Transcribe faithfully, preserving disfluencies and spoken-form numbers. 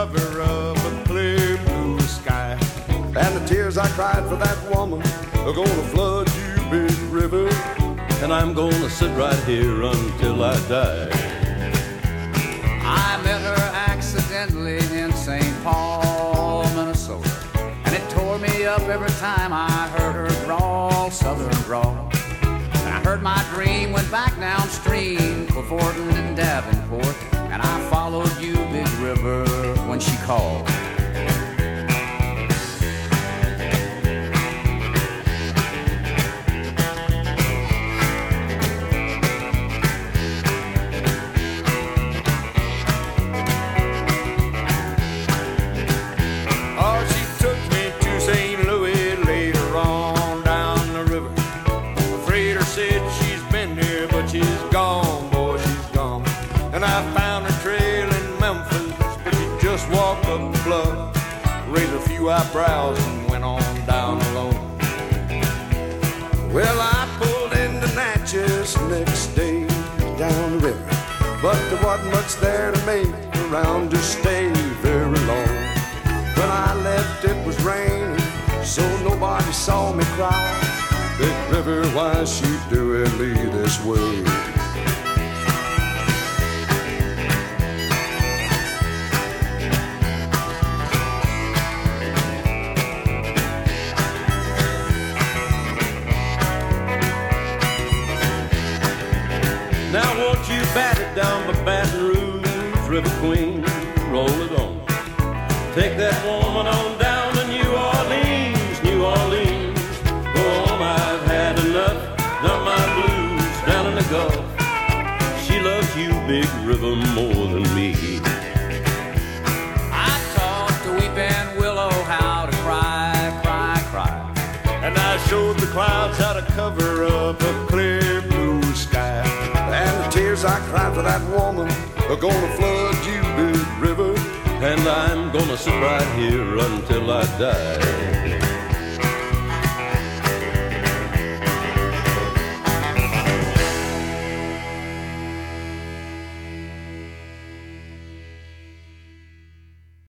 cover of a clear blue sky. And the tears I cried for that woman are gonna flood you, big river. And I'm gonna sit right here until I die. I met her accidentally in Saint Paul, Minnesota, and it tore me up every time I heard her drawl, southern drawl. And I heard my dream went back downstream for Fortin and Davenport, and I followed you, big river, when she called. Raised a few eyebrows and went on down alone. Well, I pulled into Natchez next day down the river, but there wasn't much there to make around to stay very long. When I left it was raining, so nobody saw me cry. Big river, why she doing me this way? Now won't you bat it down by Baton Rouge, River Queen, roll it on. Take that woman on down to New Orleans, New Orleans. Go on, I've had enough, done my blues down in the Gulf. She loves you, big river, more than me. I taught the weeping willow how to cry, cry, cry. And I showed the clouds how to cover up a clear blue sky. And the tears I cried for that woman are gonna flood you, big river. And I'm gonna sit right here until I die.